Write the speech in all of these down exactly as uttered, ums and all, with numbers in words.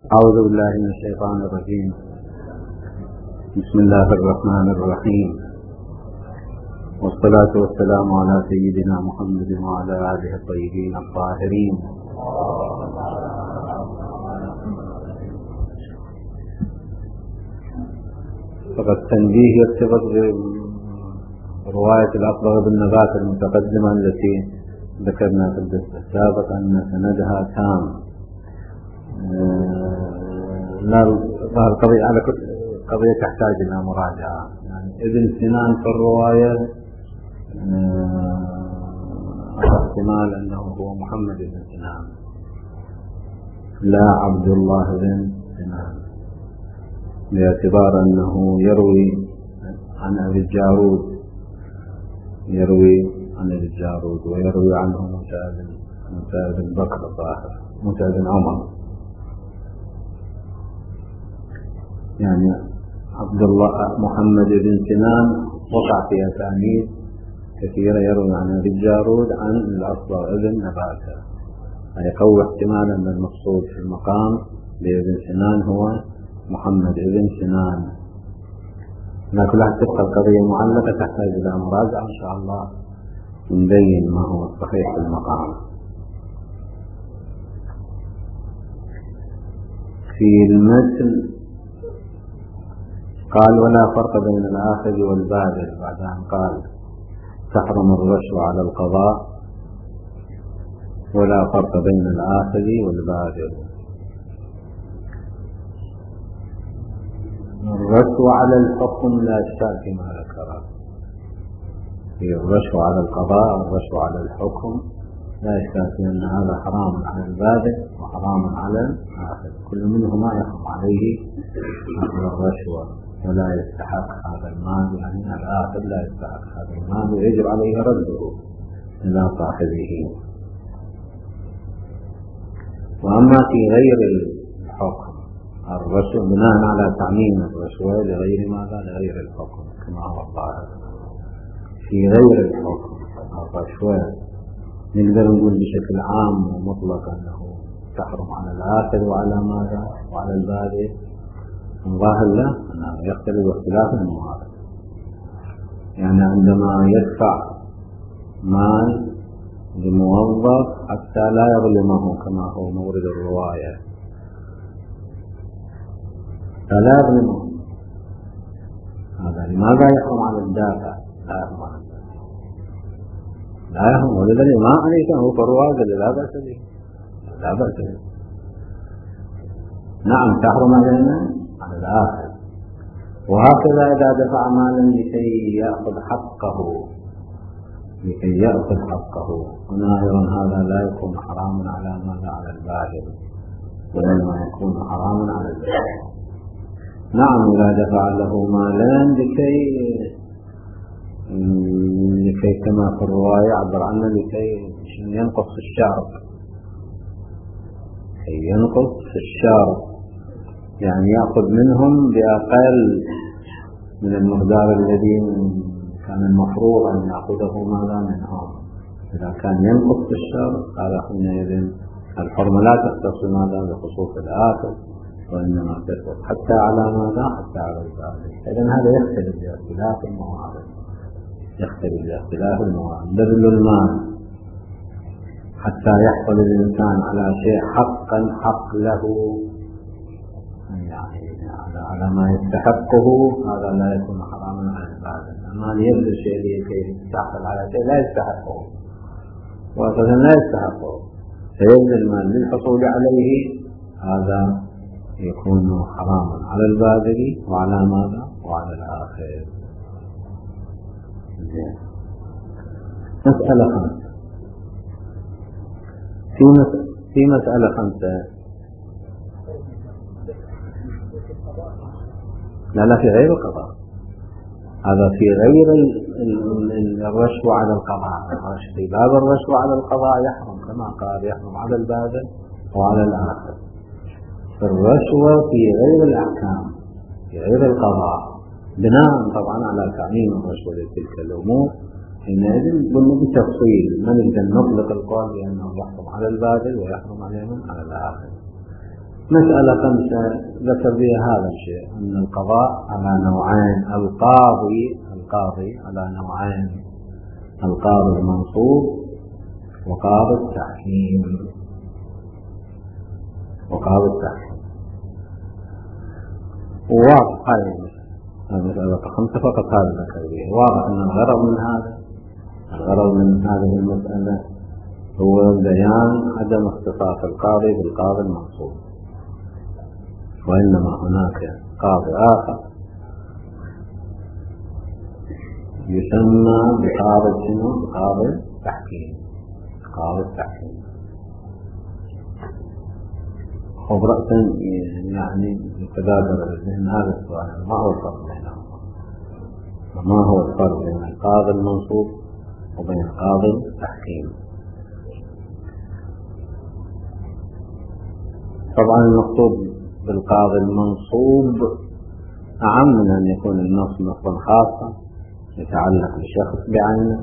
أعوذ بالله من الشيطان الرجيم. بسم الله الرحمن الرحيم، والصلاة والسلام على سيدنا محمد وعلى آله الطيبين الطاهرين. فقد تنبيه يرتبط برواية الأصبغ بالنبات المتقدمة التي ذكرنا في الدرس السابق أن سندها تام. ظهر قضية على قضية تحتاج إلى مراجعة. يعني ابن سنان في الرواية احتمال أنه هو محمد بن سنان لا عبد الله بن سنان، باعتبار أنه يروي عن أبي الجارود يروي عن أبي الجارود ويروي عنه موسى بن بكر الظاهر موسى بن عمر. يعني عبد الله محمد بن سنان وقع في أسانيد كثيرة يروي عن أبي الجارود عن الأصبغ ابن نباتة، فيقوي احتمال أن المقصود في المقام بابن سنان هو محمد بن سنان. لكن لا تبقى القضية معلقة تحتاج إلى مراجعة إن شاء الله نبين ما هو الصحيح في المقام. في المتن قال: ولا فرق بين الآخذ والبادر، بعد أن قال تحرم الرشوة على القضاء ولا فرق بين الآخذ والبادر. الرشوة على الحكم لا إشكال فيما ذكره، في الرشوة على القضاء والرشوة على الحكم لا إشكال في أن هذا حرام على البادر وحرام على الآخذ، كل منهما يحرم عليه الرشوة ولا يستحق هذا المال. يعني الآخذ لا يستحق هذا المال ويجب عليه رده إلى صاحبه. وأما في غير الحكم الرشوة بناء على تعميم الرشوة لغير ماذا لغير الحكم كما هو الظاهر. في غير الحكم الرشوة نقدر نقول بشكل عام ومطلق أنه تحرم على الآخذ وعلى ماذا وعلى البادئ. الظاهر له أنه يختلف اختلاف الموارد. يعني عندما يدفع مال لموظف حتى لا يظلمه كما هو مورد الرواية، فلا يظلمه، هذا لماذا يحرم على الدافع؟ لا يحرم على الدافع لا يحرم ولذلك ما عليك هو فرواية لا بأس به لا بأس به. نعم تحرم علينا على الآخر. وهكذا إذا دفع مالا لكي يأخذ حقه لكي يأخذ حقه هنا أيضا هذا لا يكون حراما على ماذا على البادر وإنما يكون حراما على البادر. نعم إذا دفع له مالا لكي لكي كما في الرواية عبر عنه لكي ينقص الشعر كي ينقص الشعر، يعني يأخذ منهم بأقل من المقدار الذي كان المفروض أن يأخذه ماذا منهم. إذا كان ينقص الشر قال حينئذ الحرمة لا تختص ماذا بخصوص الآخر وإنما تختص حتى على ماذا حتى على البادئ. إذن هذا يختلف باختلاف الموارد يختلف باختلاف الموارد. بذل المال حتى يحصل الإنسان على شيء حقا حق له يعني على ما يستحقه هذا لا يكون حراما على البادر. أما يبذل شيء لكي يحصل على شيء لا يستحقه وأصلا لا يستحقه فيبذل المال للحصول عليه هذا يكون حراما على البادر وعلى ماذا وعلى الآخر. مسألة خمسة. في مسألة خمسة لا لا في غير القضاء، هذا في غير الرشوة على القضاء. في باب الرشوة على القضاء يحرم كما قال يحرم على البادر وعلى الآخر. في الرشوة في غير الأحكام في غير القضاء بناء طبعا على تعميم الرشوة لتلك الأمور حينئذ قلنا بتفصيل ما نقدر نطلق القول بأنه يحرم على البادر ويحرم على من على الآخر. مسألة خمسة ذكر بها هذا الشيء، أن القضاء على نوعين، القاضي القاضي على نوعين، القاضي المنصوب وقاضي التحكيم. وقاضي التحكيم واضح هذه المسألة خمسة فقط هذا ذكر بها. واضح أن الغرض من هذا الغرض من هذه المسألة هو بيان عدم اختصاص القاضي بالقاضي المنصوب، وإنما هناك قاضي آخر يسمى بقاضي شنو؟ بقاضي التحكيم. قاضي التحكيم خب رأسا يعني يتبادر الذهن هذا السؤال، ما هو الفرق بينهما؟ ما هو الفرق بين القاضي المنصوب وبين قاضي التحكيم؟ طبعا المقصود بالقاضي المنصوب أعم من أن يكون النص نصا خاصا يتعلق بشخص بعينه،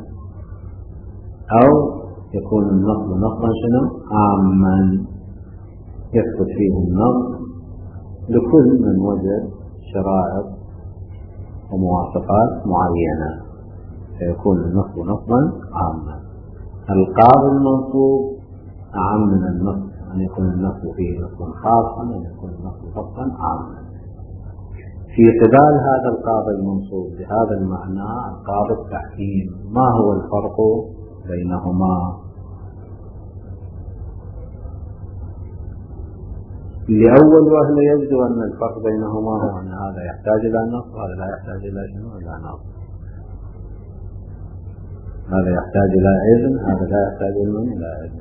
أو يكون النص نصا شنو؟ عاما يثبت فيه النص لكل من وجد شرائط ومواصفات معينة، فيكون النص نصا عاما. القاضي المنصوب أعم من النص، أن يكون النص فيه نص خاصا، أن يكون النص نصا عاما. في قبال هذا القاضي المنصوب بهذا المعنى القاضي التحكيم، ما هو الفرق بينهما؟ لأول وهلة يبدو أن الفرق بينهما هو أن هذا يحتاج إلى نص وهذا لا يحتاج إلى شنو؟ إلى نص. هذا يحتاج إلى إذن، هذا لا يحتاج إلى إذن.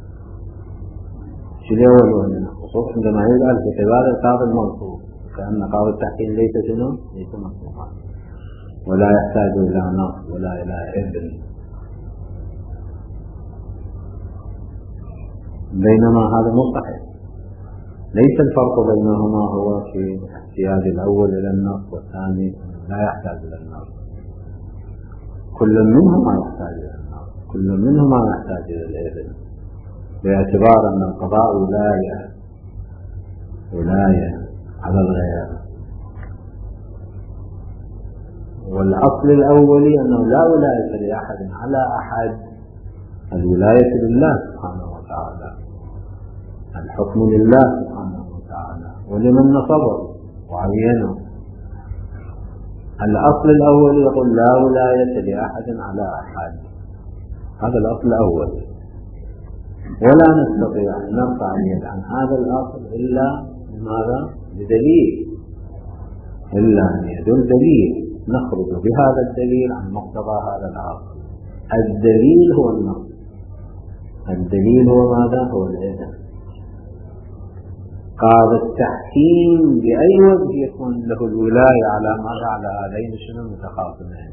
شو الأول وهلة؟ خصوصا عندما يجعل في قبال القاضي المنصوب كأن قاضي التحكيم ليس شنو؟ ليس مصروفا، ولا يحتاج إلى نص ولا إلى إذن. بينما هذا مستحيل. ليس الفرق بينهما هو في احتياج الأول إلى النص والثاني لا يحتاج إلى النص، كل منهما يحتاج إلى النص، كل منهما يحتاج إلى الإذن، باعتبار أن القضاء ولاية ولاية على الغير. والأصل الأولي أنه لا ولاية لأحد على أحد، الولاية لله سبحانه وتعالى، الحكم لله سبحانه وتعالى ولمن نصبه وعينه. الأصل الأول يقول لا ولاية لأحد على أحد، هذا الأصل الأول، ولا نستطيع أن نرفع اليد عن هذا الأصل إلا بماذا؟ بدليل، إلا أن يدل دليل نخرج بهذا الدليل عن مقتضى هذا الأصل. الدليل هو النص، الدليل هو ماذا؟ هو الإذن. قاضي التحكيم بأي وجه يكون له الولاية على ماذا؟ على هذين شنو المتخاصمين.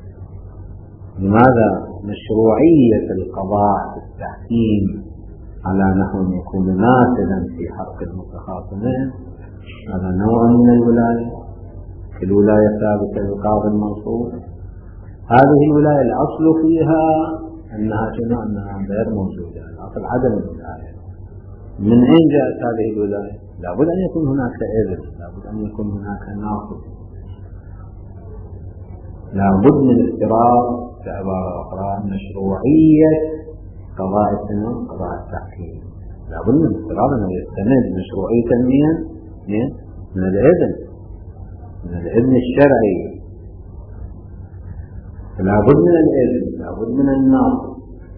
لماذا؟ مشروعية القضاء في التحكيم على نحو يكون نافذا في حق المتخاصمين، هذا نوع من الولاية. الولاية ثابتة للقاضي المنصوب، هذه الولاية الأصل فيها أنها شنو؟ أنها غير موجودة، الأصل عدم الولاية. من أين جاءت هذه الولاية؟ لابد أن يكون هناك إذن، لابد أن يكون هناك ناصب، لابد من افتراض بعبارة أخرى مشروعية قضاء شنو؟ قضاء التحكيم. لابد من افتراض أنه يستند مشروعية من من الإذن، من الإذن الشرعي. لابد من الإذن، لابد من الناصب.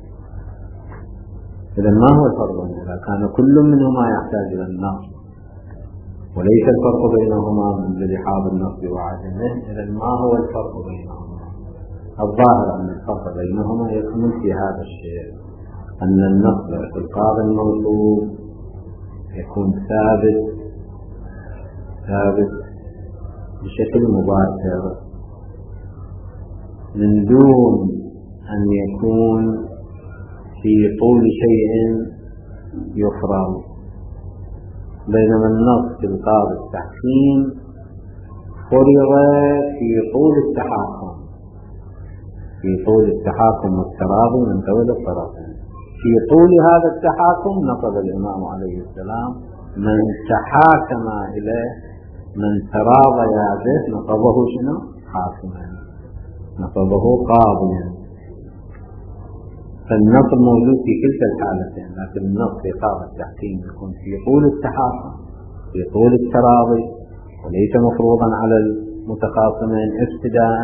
إذا ما هو الفرق؟ إذا كان كل منهما يحتاج إلى النصب وليس الفرق بينهما من لحاظ النصب وعدمه، إذا ما هو الفرق بينهما؟ الظاهر أن الفرق بينهما يكمن في هذا الشيء، أن النصب في القاضي المنصوب يكون ثابت ثابت بشكل مباشر من دون أن يكون في طول شيء يفرض، بينما النص في القاضي التحكيم فرض في طول التحاكم، في طول التحاكم والتراضي من قبل الطرفين. في طول هذا التحاكم نقض الإمام عليه السلام من تحاكم إليه من تراضي به نصبه شنو؟ حاكما، نصبه قاضيا. فالنصب موجود في كلتا الحالتين، لكن النصب في قاضي التحكيم يكون في طول التحاكم في طول التراضي وليس مفروضا على المتخاصمين ابتداء،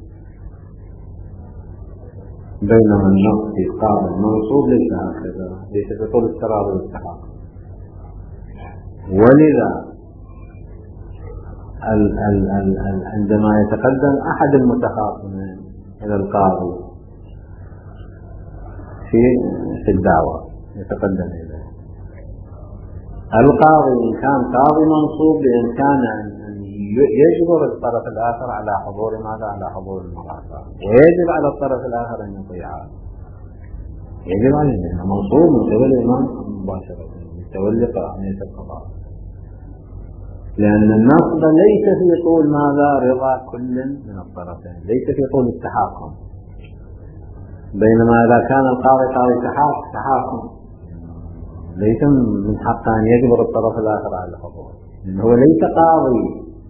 بينما النصب في قاضي المنصوب ليس هكذا، ليس في طول التراضي والتحاكم. ولذا ال ال ال ال عندما يتقدم أحد المتخاصمين إلى القاضي في في الدعوة يتقدم إليه القاضي، إن كان قاضي منصوب بإمكانه أن يجبر الطرف الآخر على حضور ماذا؟ على حضور المرافعة، ويجب على الطرف الآخر أن يطيعه، يجب عليه أنه منصوب من قبل الإمام مباشرة يتولى قائمية القضاء، لأن النصب ليس في طول ماذا؟ رضا كل من الطرفين، ليس في طول التحاكم. بينما إذا كان القاضي قاضي تحاكم ليس من حقه أن يجبر الطرف الآخر على الحضور، لأنه هو ليس قاضي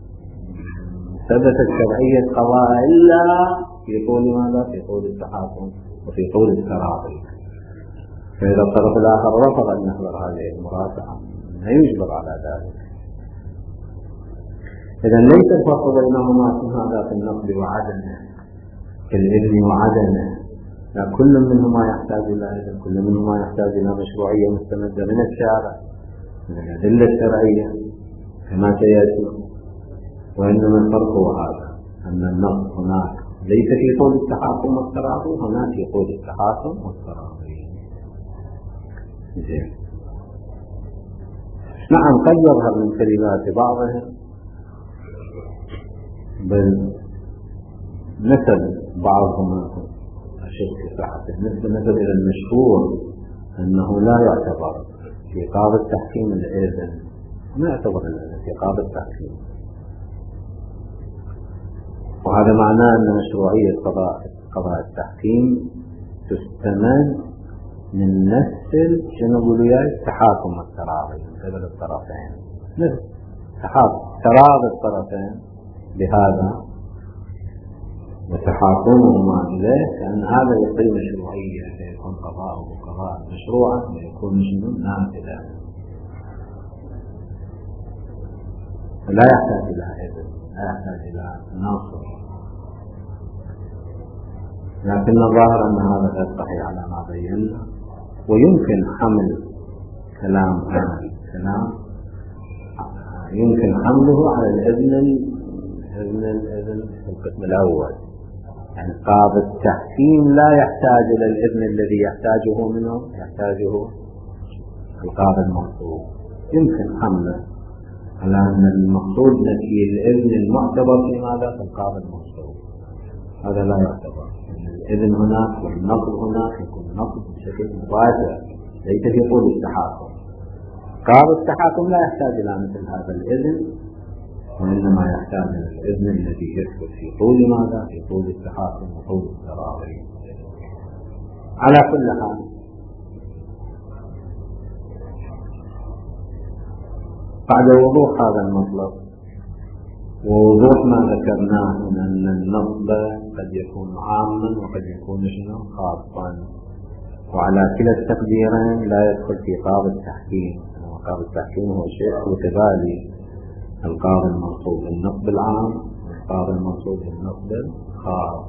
ثبتت شرعية قضاء إلا في طول ماذا؟ في طول التحاكم وفي طول التراضي. فإذا الطرف الآخر رفض أن يحضر هذه المرافعة لا يجبر على ذلك. إذا ليس الفرق بينهما في هذا في النقل وعدمه، في الإذن وعدمه، لا كل منهما يحتاج إلى إذن، كل منهما يحتاج إلى مشروعية مستمدة من الشارع من الأدلة الشرعية كما سيأتي. وإنما الفرق هو هذا، أن النص هناك ليس في طول التحاكم والتراضي، هناك في طول التحاكم والتراضي. زين. نعم قد يظهر من كلمات بعضهم بل نسب بعضهم أشد في صحته، نسب إلى المشهور أنه لا يعتبر في قاضي التحكيم الإذن، ما يعتبر الإذن في قاضي التحكيم، وهذا معناه أن مشروعية قضاء قضاء التحكيم تستمد من نفس شنو نقول وياه التحاكم والتراضي من قبل الطرفين، نفس تحاكم تراضي الطرفين بهذا وتحاكمهما إليه، لأن هذا يعطي مشروعية فيكون قضاءه قضاء مشروعا ويكون شنو نافذا، لا يحتاج إلى إذن، لا يحتاج إلى ناصر. لكن الظاهر أن هذا غير صحيح على ما بينا، ويمكن حمل كلام هذا الكلام يمكن حمله على الإذن الإذن الإذن في القسم الأول، يعني قاضي التحكيم لا يحتاج إلى الإذن الذي يحتاجه منه يحتاجه القاضي المنصوب، يمكن حمله على أن المقصود في الإذن المعتبر في ماذا؟ في القاضي المنصوب، هذا لا يعتبر. الإذن هناك والنقض هناك يكون النقض بشكل مباشر ليس في طول التحاكم. قاضي التحاكم لا يحتاج إلى مثل هذا الإذن، وإنما يحتاج إلى الإذن الذي يثبت في طول ماذا؟ في طول التحاكم وطول التراضي. على كل حال بعد وضوح هذا المطلب ووضوح ما ذكرناه من أن النصب قد يكون عاما وقد يكون شنو خاصا، وعلى كلا التقديرين لا يدخل في قاضي التحكيم، قاضي التحكيم هو شيء متبادل، القاضي المنصوب بالنصب العام والقاضي المنصوب بالنصب الخاص.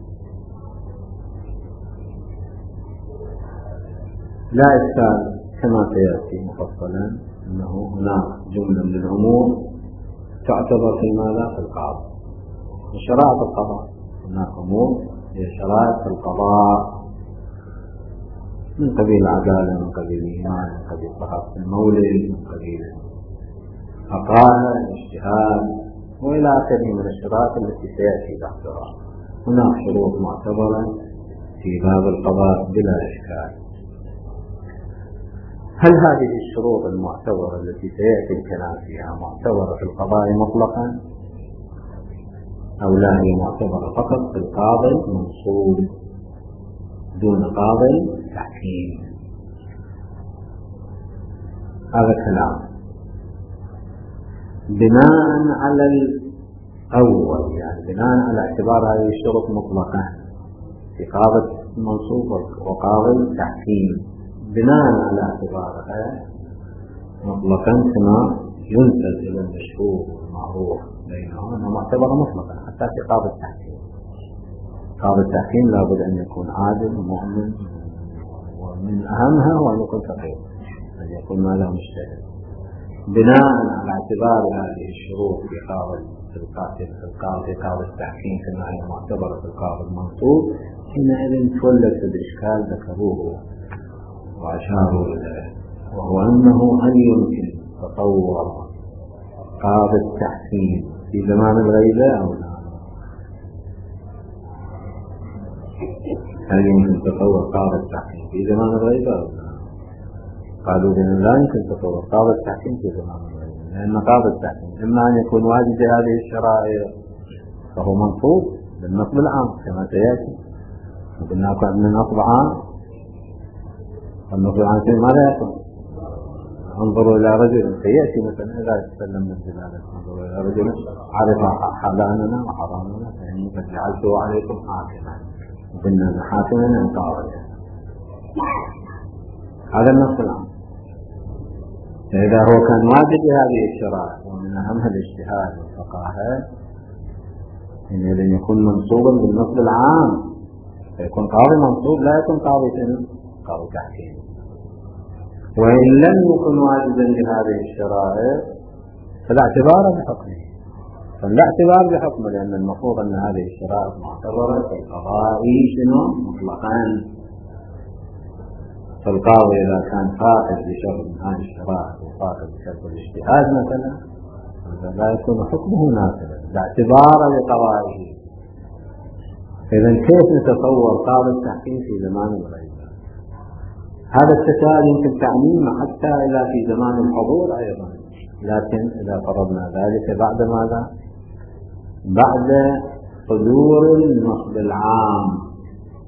لا إشكال كما سيأتي مفصلا أنه هناك جملة من الأمور تعتبر في ماذا؟ في القاضي وشرائط القضاء، هناك أمور هي شرائط القضاء من قبيل العدالة، من قبيل الإيمان، من قبيل صحة المولد، من قبيل عقائد اجتهاد وإلى آخره من الشرائط التي سيأتي بحثها. هناك شروط معتبرة في باب القضاء بلا إشكال. هل هذه الشروط المعتبرة التي سيأتي الكلام فيها معتبرة في القضاء مطلقا أو لا هي معتبرة فقط في القاضي المنصوب دون قاضي تحكيم؟ هذا كلام بناء على الأول، يعني بناء على اعتبار هذه الشروط مطلقا في قاعدة المنصوب وقاعدة التحكيم، بناء على اعتبارها مطلقا كما ينسب إلى المشهور المعروف بينهم أنه معتبر مطلقا حتى في قاعدة التحكيم. قاعدة التحكيم لابد أن يكون عادل ومؤمن، ومن أهمها هو أن يكون فقير، أن يكون ماذا مجتهد. بناء على اعتبار هذه الشروط في قاعدة في قاعدة التحكيم كما هي معتبرة في القاعدة المنصوب، حينئذ تولد الإشكال ذكروه وأشاروا إليه، وهو أنه هل يمكن تطور قاعدة التحكيم في زمان الغيبة أو لا؟ هل يمكن تطور قاعدة التحكيم في زمان الغيبة أو لا؟ قالوا بأن لا يمكن تطور قاعدة التحكيم في زمان الغيبة، لأن قاعدة التحكيم إما أن يكون واجد هذه الشرائع فهو منصوب بالنصب العام كما سيأتي، وقلنا أن النصب عام، والنصب العام ماذا يكون؟ انظروا إلى رجل سيأتي مثلا إذا تسلم من الجلالة، انظروا إلى رجل عرف حلالنا وحرامنا فإني قد جعلته عليكم حاكما وقلنا حاكما انقاضا، هذا النص العام. فإذا هو كان واجد بهذه الشرائع ومن أهمها الاجتهاد والفقاهة، حينئذ يكون منصوبا بالنصب العام، فيكون قاضي منصوب لا يكون قاضي شنو؟ قاضي تحكيم. وإن لم يكن واجدا لهذه الشرائع فلا اعتبار بحكمه، فلا اعتبار بحكمه، لأن المفروض أن هذه الشرائع معتبرة في القضاء شنو؟ مطلقا. فالقاضي إذا كان فاقد لشرط من هذه الشرائع وفاقد لشرط الاجتهاد مثلا لا يكون حكمه نافذا لا اعتبار لقضائه. إذا كيف نتصور قاضي التحكيم في زمان الغيبة؟ هذا التساؤل يمكن تعميمه حتى إلى في زمان الحضور أيضا، لكن إذا فرضنا ذلك بعد ماذا؟ بعد صدور النصب العام.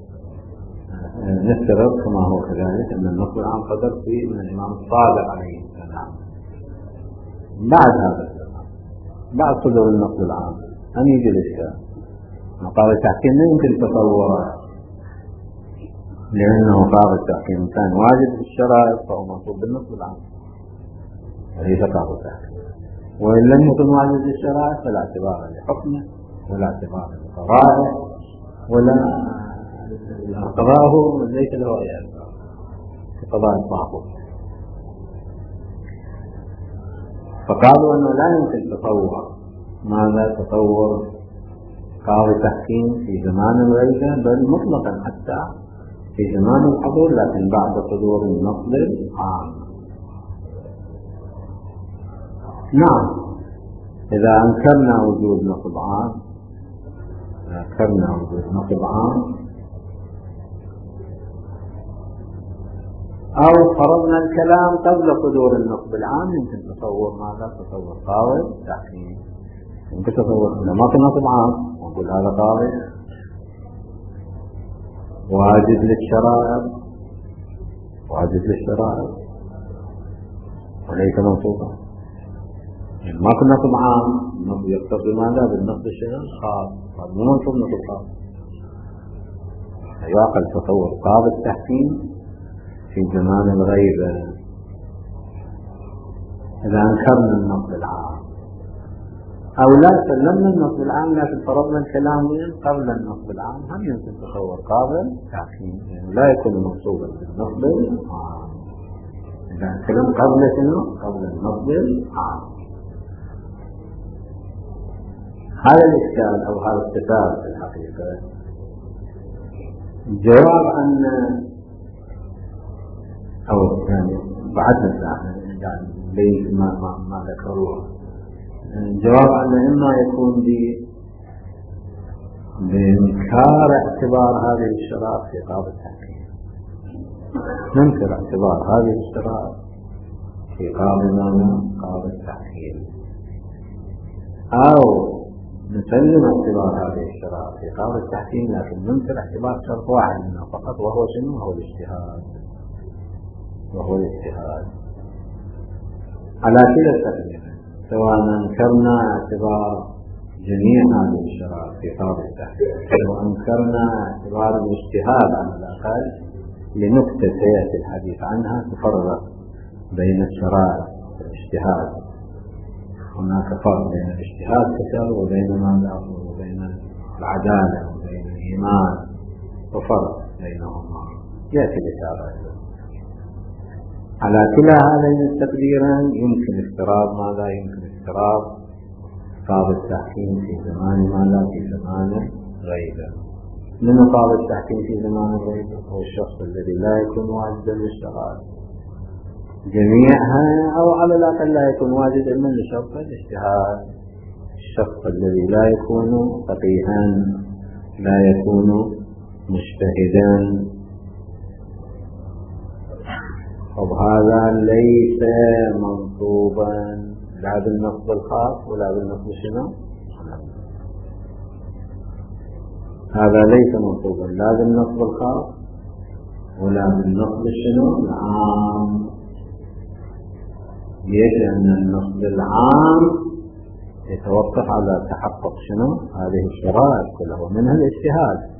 نفترض كما هو كذلك أن النصب العام صدر فيه من الإمام الصادق عليه السلام. بعد هذا الزمان، بعد صدور النصب العام، أن يجي الإشكال. قاضي التحكيم لا يمكن تصوره، لأنه قاضي التحكيم كان واجد في الشرائع فهو منصوب بالنصب العام وليس قاضي التحكيم. وإن لم يكن واجد في الشرائع فلا اعتبار لحكمه ولا اعتبار لقضائه ولا قضاءه ليس له أي اعتبار في قضاء الطاغوت. فقالوا أنه لا يمكن تصور ماذا تصور قاضي تحكيم في زمان الغيبة، بل مطلقا حتى في زمان الحضور، لكن بعد صدور النصب العام. نعم، إذا أنكرنا وجود نصب عام أنكرنا وجود نصب عام أو فرضنا الكلام قبل صدور النصب العام، يمكن تصور ماذا؟ تصور قاضي تحكيم. يمكن تصور ما في نصب عام وأقول هذا قاضي واجد للشرائع واجد للشرائع وليس منصوبا. يعني ما كنا نصب عام، النصب يقتضي ماذا؟ بالنصب الشرعي الخاص، هذا مو منصوب نصب خاص. يعقل تصور قاضي التحكيم في زمان الغيبة إذا أنكرنا النصب العام، أو لا سلمنا النصب العام لكن فرضنا الكلام قبل النصب العام، هم يمكن تصور قابل تحكيم، يعني لا يكون منصوبا بالنصب العام إذا الكلام قبل شنو؟ قبل النصب العام. هذا الإشكال أو هذا التساؤل في الحقيقة جواب أن أو يعني بعدنا يعني بين ما ما, ما ذكروه، جواب أن إما يكون بإنكار اعتبار هذه الشرائع في قاضي التحكيم، ننكر اعتبار هذه الشرائع في قاضي قاضي التحكيم، أو نسلم اعتبار هذه الشرائع في قاضي التحكيم لكن ننكر اعتبار شرط واحد منها فقط، وهو شنو؟ وهو الاجتهاد وهو الاجتهاد على كلا التقدير. سواء أنكرنا اعتبار جميع هذه الشرائط في قاضي التحقيق أو أنكرنا اعتبار الاجتهاد على الأقل لنكتة سيأتي الحديث عنها تفرق بين الشرائط والاجتهاد. هناك فرق بين الاجتهاد كثير وبين ماذا وبين العدالة وبين الإيمان وفرق بينهما يأتي الإشارة. على كلا هذين التقديرين يمكن افتراض ماذا يمكن افتراض قاضي التحكيم في زمان ما لا في زمان غيره. من قاضي التحكيم في زمان غيره هو الشخص الذي لا يكون واجدا للشرائط جميعها أو على الأقل لا يكون واجدا من لشرط الاجتهاد. الشخص الذي لا يكون فقيها لا يكون مجتهدا. وهذا ليس منصوبا لا بالنصب الخاص ولا بالنصب شنو. هذا ليس منصوبا لا بالنصب الخاص ولا بالنصب شنو العام. ليش؟ لأن النصب العام يتوقف على تحقق شنو هذه الشرائط كلها ومنها الاجتهاد.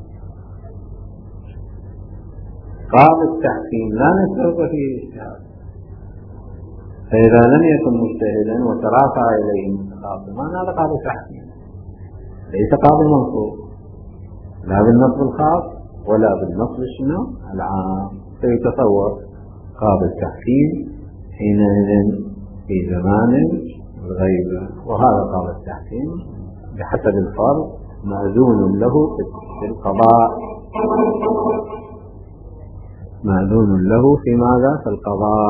قاضي التحكيم لا نشترط فيه اجتهاد، فإذا لم يكن مجتهدا وترافع إليه متخاصمان هذا قاضي تحكيم ليس قاضي منصوب لا بالنصب الخاص ولا بالنصب شنو العام. فيتصور قاضي التحكيم حينئذ في زمان الغيبة، وهذا قاضي التحكيم بحسب الفرض مأذون له في القضاء، مأذون له في ماذا في القضاء.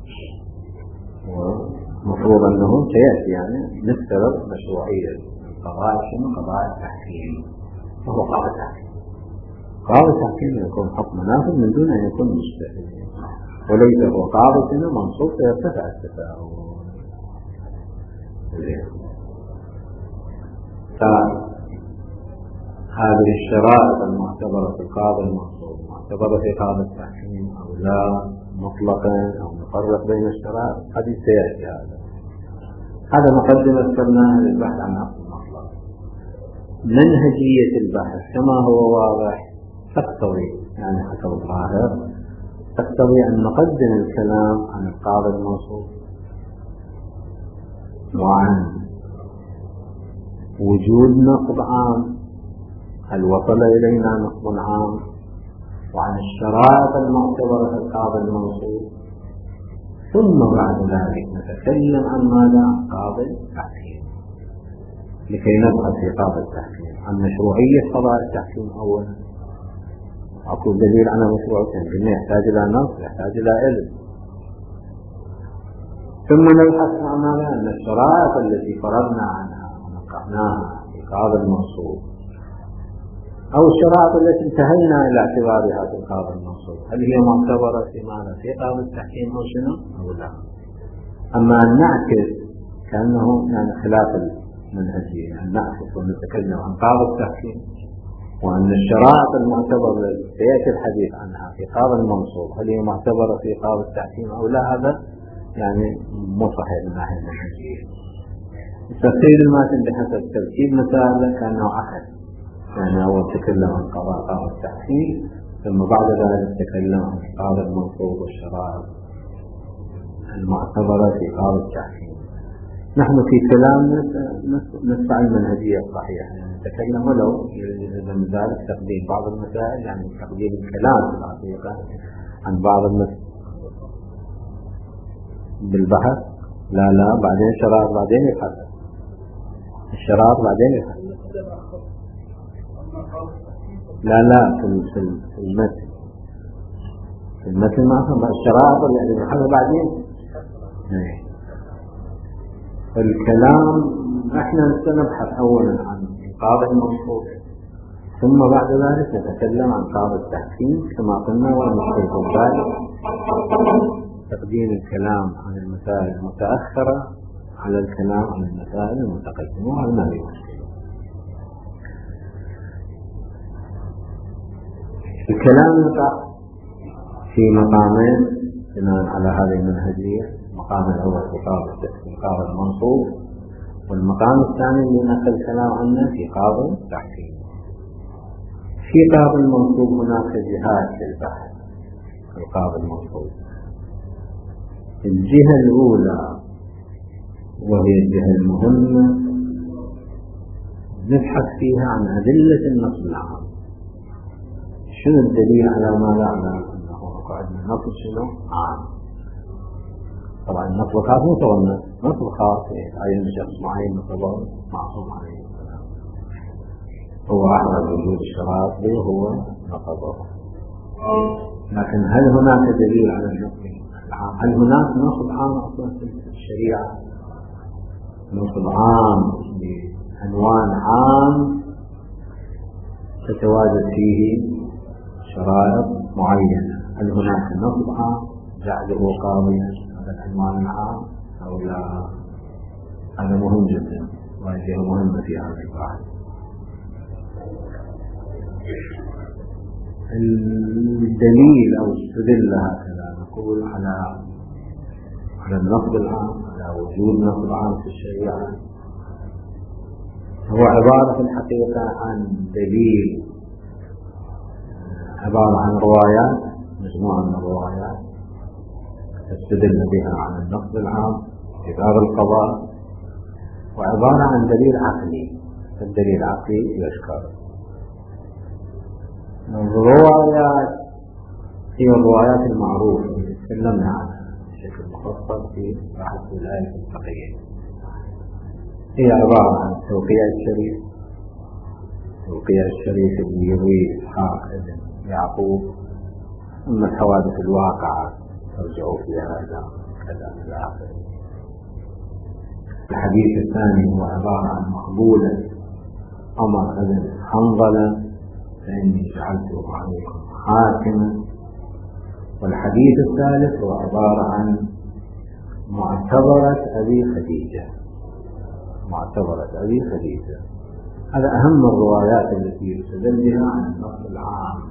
ومفروض أنه سيأتي يعني نفترض مشروعية القضاء شنو قضاء التحكيم وهو قاضي التحكيم. قاضي التحكيم يكون حكم نافذ من دون أن يكون مجتهد، وليس هو قاضي شنو منصوب فيرتفع التساؤل. فهذه الشرائط المعتبرة في القاضي المنصوب معتبرة في قاضي التحكيم أو لا مطلقا أو نفرق بين الشرائط حديث سيأتي. هذا هذا مقدمة سرنا للبحث عن أصل المطلق. منهجية البحث كما هو واضح تقتضي يعني حسب الظاهر تقتضي أن نقدم الكلام عن القاضي المنصوب وعن وجود نقض عام هل وصل إلينا نقض عام، وعن الشرائط المعتبرة في القاضي المنصوب، ثم بعد ذلك نتكلم عن ماذا قاضي التحكيم لكي نبحث في قاضي التحكيم عن مشروعية قضاء التحكيم أولا. أقول دليل على مشروعيته قلنا يحتاج إلى نص يحتاج إلى علم، ثم نبحث عن ماذا أن الشرائط التي فرضنا عنها ونقعناها في قاضي المنصوب أو الشرائط التي انتهينا إلى اعتبارها في القاضي المنصوب هل هي معتبرة في ماذا في قاضي التحكيم أو شنو أو لا. أما أن نعكس كأنه يعني خلاف المنهجية أن نعكس ونتكلم عن قاضي التحكيم وأن الشرائط المعتبرة التي سيأتي الحديث عنها في قاضي المنصوب هل هي معتبرة في قاضي التحكيم أو لا، هذا يعني مو صحيح من ناحية المنهجية. تفسير الماتن بحسب ترتيب مسائل كأنه أحد، يعني أول تكلم عن قضاء قاضي التحكيم ثم بعد ذلك تكلم عن قاضي المنصوب والشرائط المعتبرة في قاضي التحكيم. نحن في كلامنا نتبع المنهجية الصحيحة، يعني نتكلم ولو من ذلك تقديم بعض المسائل يعني تقديم الكلام في الحقيقة عن بعض المسائل بالبحث لا لا بعدين شرائط بعدين يبحث الشرائط بعدين يبحث لا لا في في المتن في المتن ما أفهم الشرائط اللي يبحثها بعدين. الكلام احنا نبحث اولا عن قاضي المنصوب ثم بعد ذلك نتكلم عن قاضي التحكيم كما قلنا، والمقصود ذلك تقديم الكلام عن المسائل المتأخرة على الكلام عن المسائل المتقدمة، وهذا ما هي مشكلة. الكلام يقع في مقامين بناء على هذه المنهجية. المقام الأول خطاب في قاضي المنصوب، والمقام الثاني اللي نقل الكلام عنه في قاضي التحكيم. في قاضي المنصوب هناك جهات للبحث. القاضي المنصوب الجهة الأولى وهي الجهة المهمة نبحث فيها عن أدلة النص العام. شنو الدليل على ما لا نعلم أنه قاعدنا النص شنو عام؟ طبعا النص الخاص مصورنا، نص الخاص يتعين شخص معين مصور معصوم عليه السلام، هو أحد وجود الشرائط به هو نصبه. لكن هل هناك دليل على النص العام؟ هل هناك نص عام أصلا في الشريعة؟ نص عام بعنوان عام تتواجد فيه شرائط معينة، هل هناك نص عام جعله قاضيا هذا العنوان العام أو لا؟ هذا مهم جدا وهي مهمة في هذا البحث. الدليل أو استدل هكذا نقول على على النصب العام، على وجود نصب عام في الشريعة، هو عبارة في الحقيقة عن دليل، عبارة عن روايات، مجموعة من الروايات تستدل بها على النصب العام في باب القضاء، وعبارة عن دليل عقلي. الدليل العقلي يشكر الروايات هي الروايات المعروفة اللي تكلمنا عنها بشكل مفصل في بحث ولاية الفقيه. هي عبارة عن توقيع الشريف، توقيع الشريف اللي يروي إسحاق ابن يعقوب، ثم الحوادث الواقعة ترجعوا فيها إلى كذا إلى آخره. الحديث الثاني هو عبارة عن مقبولة عمر بن حنظلة فإني جعلته عليكم حاكما. والحديث الثالث هو عبارة عن معتبرة أبي خديجة، معتبرة أبي خديجة. هذا أهم الروايات التي يستدل بها عن النص العام.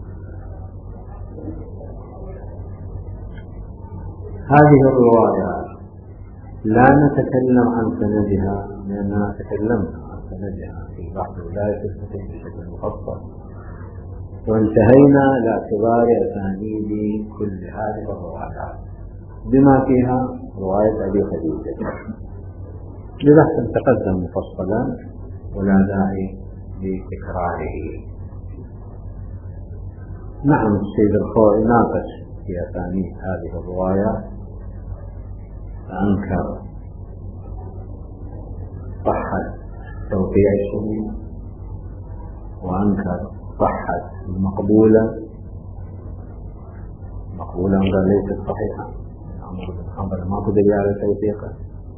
هذه الروايات لا نتكلم عن سندها لأننا تكلمنا عن سندها في بحث ولاية الفقيه بشكل مفصل، وانتهينا لاعتبار أسانيد كل هذه الروايات بما فيها رواية أبي خديجة. لذلك تقدم مفصلا ولا داعي لتكراره. نعم السيد الخوئي ناقش في أسانيد هذه الروايات، أنكر صحة توقيع الشريف، وأنكر صحة المقبولة، مقبولة أنظر ليست صحيحة، عمر بن حنظل ما قدر على توثيقه.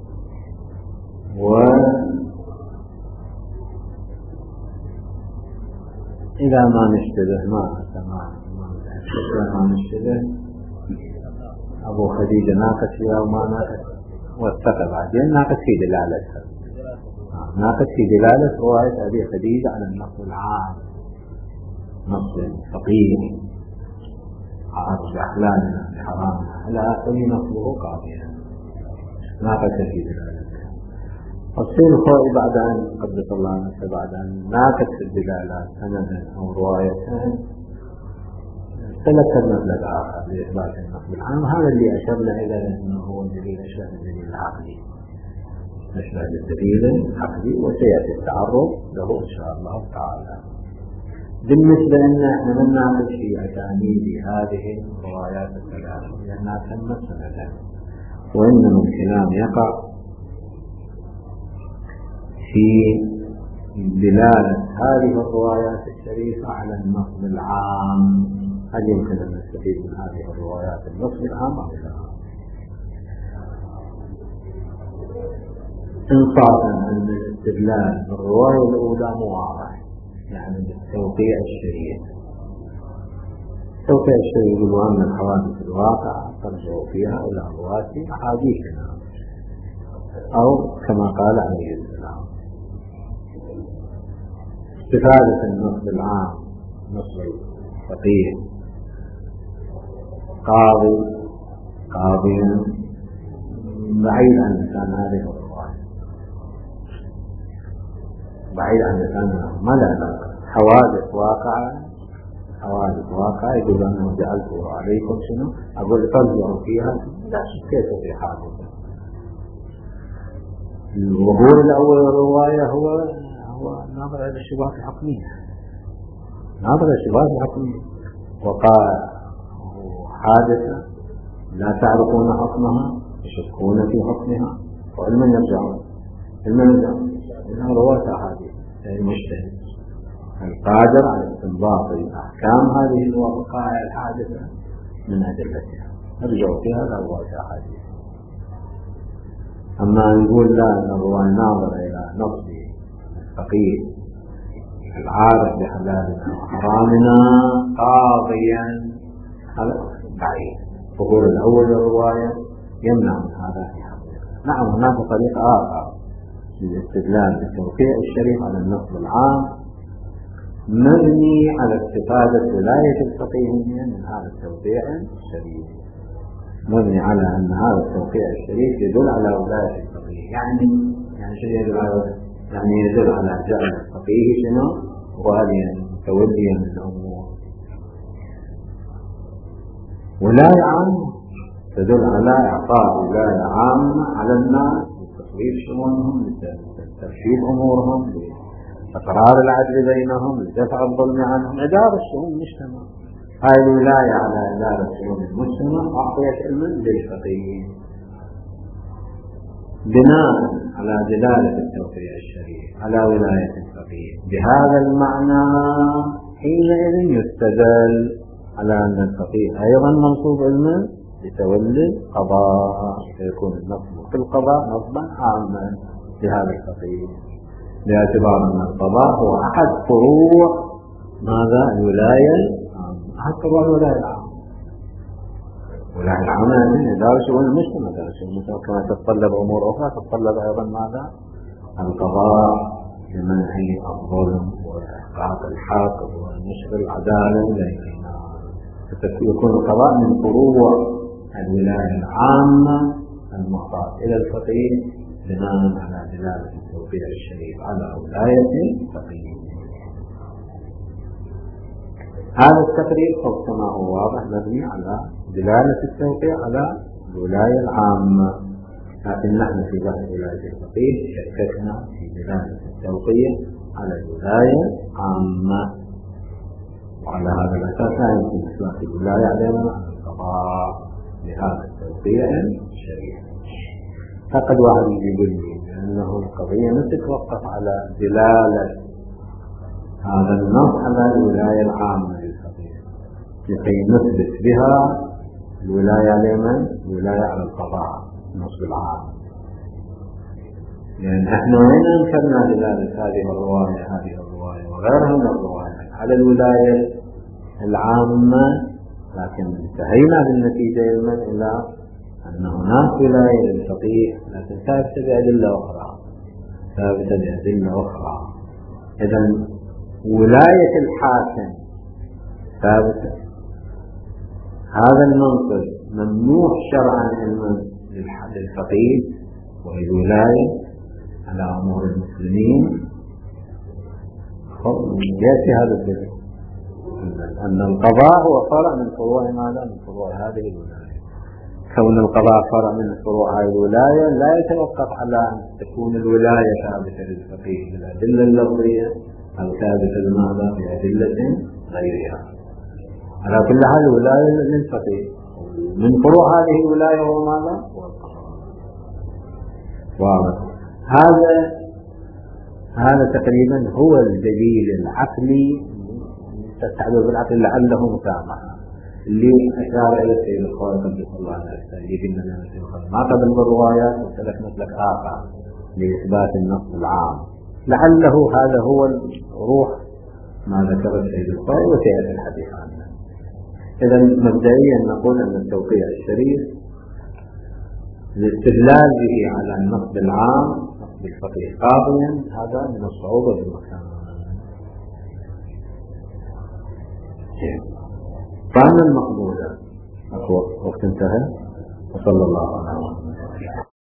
وإذا ما نشتبه ما ما ما نشتبه أبو خديجة ناقش فيها وما ناقش، واتفق بعدين ناقش في دلالتها، ناقش في دلالة رواية أبي خديجة على النص العام، نص فقيه عرض أحلامنا بحرامنا على آخر نصبه قاضيا، ناقش في دلالتها. السيد الخوئي بعد أن قدس الله نفسه بعد أن ناقش في الدلالات سندا أو روايتان سلك المبلغ آخر لإثبات النص العام. هذا اللي أشرنا إلى أنه هو دليل أشبه بالدليل العقلي، أشبه بالدليل العقلي، وسيأتي التعرض له إن شاء الله تعالى. بالنسبة لنا احنا من ناقش في أسانيد هذه الروايات الثلاثة لأنها تمت سندا، وإنما الكلام يقع في دلالة هذه الروايات الشريفة على النص العام. هل يمكن أن نستفيد من هذه الروايات النص العام أو لا؟ إنصافا أن الاستدلال بالرواية الأولى مو واضح، يعني بالتوقيع الشريف. توقيع الشريف يقول أن الحوادث الواقع ترجع فيها إلى رواة أحاديثنا، أو كما قال عليه السلام. استفادة النص العام، نص الفقيه، قاضي قاضيا بعيد عن لسان هذه الرواية، بعيد عن لسان ما لا علاقة. حوادث واقعة، حوادث واقعة يقول أنه جعلته عليكم شنو، أقول ترجعوا فيها، لا كيف في حادثة. الظهور الأول الرواية هو هو ناظر إلى الشبهات الحكمية، ناظر إلى الشبهات الحكمية. وقع حادثة لا تعرفون حكمها، تشكون في حكمها، وعلما يرجعون، علما يرجعون إنها رواة أحاديث المجتهد القادر على استنباط أحكام هذه الوقائع الحادثة من أدلتها، نرجع فيها إلى رواة أحاديث. أما نقول لا، أن الرواة ناظر إلى نصب الفقيه العارف بحلالنا وحرامنا قاضيا، هذا بعيد. الظهور الأول للرواية يمنع من هذا في حقيقة. نعم هناك طريق آخر للاستدلال بالتوقيع الشريف على النصب العام، مبني على استفادة ولاية الفقيه من هذا التوقيع الشريف، مبني على أن هذا التوقيع الشريف يدل على ولاية الفقيه. يعني يعني شو يدل على؟ يعني يدل على جعل الفقيه شنو؟ واليا متوليا للأمور. ولاية عامة تدل على إعطاء ولاية عامة على الناس لتصوير شؤونهم، لترشيد أمورهم، لتقرار العدل بينهم، لدفع الظلم عنهم، إدارة شؤون المجتمع. هاي الولاية على إدارة شؤون المجتمع أعطيت علما للفقيه بناء على دلالة التوقيع الشريف على ولاية الفقيه. بهذا المعنى حينئذ يستدل على أن الفقيه أيضا منصوب علما لتولي القضاء، فيكون النصب في القضاء نصبا عاما لهذا الفقيه، باعتبار أن القضاء هو أحد فروع ماذا؟ الولاية العامة، أحد فروع الولاية العامة. الولاية العامة يعني إدارة شؤون المجتمع، إدارة شؤون المجتمع كما تتطلب أمور أخرى، تتطلب أيضا ماذا؟ القضاء لمنع الظلم وإحقاق الحق ونشر العدالة بين يكون القضاء من فروع الولاية العامة المعطاة إلى الفقيه بناء على دلالة التوقيع الشريف على ولاية الفقيه. هذا التقرير كما هو واضح مبني على دلالة التوقيع على الولاية العامة، لكن نحن في بحث ولاية الفقيه شككنا في دلالة التوقيع على الولاية العامة، وعلى هذا الأساس لا يمكن إطلاق الولاية علينا على القضاء بهذا التوقيع الشريف. فقد واحد يقول لي بأنه القضية ما تتوقف على دلالة هذا النص على الولاية العامة للفقيه لكي نثبت بها الولاية علينا الولاية على القضاء النص العام، لأن احنا وين أنكرنا دلالة هذه الرواية هذه الرواية وغيرها من الروايات على الولاية العامة، لكن انتهينا بالنتيجة علما إلى أن هناك ولاية للفقيه لكن ثابتة بأدلة أخرى، ثابتة بأدلة أخرى. إذن ولاية الحاكم ثابتة، هذا المنصب ممنوع شرعا علما للفقيه، وهي الولاية على أمور المسلمين. يأتي هذا الدليل أن القضاء هو فرع من فروع ماذا؟ من فروع هذه الولاية. كون القضاء فرع من فروع هذه الولاية لا يتوقف على أن تكون الولاية ثابتة للفقيه بالأدلة اللفظية أو ثابتة بماذا؟ بأدلة غيرها. على كل حال الولاية للفقيه من فروع هذه الولاية هو ماذا؟ هو القضاء. واضح. هذا هذا تقريبا هو الدليل العقلي، تستعمل بالعقل لعله مسامحة، اللي أشار إلى السيد الخوي قدس الله عليه يجينا لنا السيد الخوي ما قبل بالروايات وسلك مسلك آخر لإثبات النص العام، لعله هذا هو الروح ما ذكر السيد الخوي وسيأتي الحديث عنه. إذا مبدئيا نقول أن التوقيع الشريف الاستدلال به على النص العام بالفقيه قاضيا هذا من الصعوبة بالمكان. فأنا المقبولة أقوى وقت انتهى، وصلى الله عليه وسلم.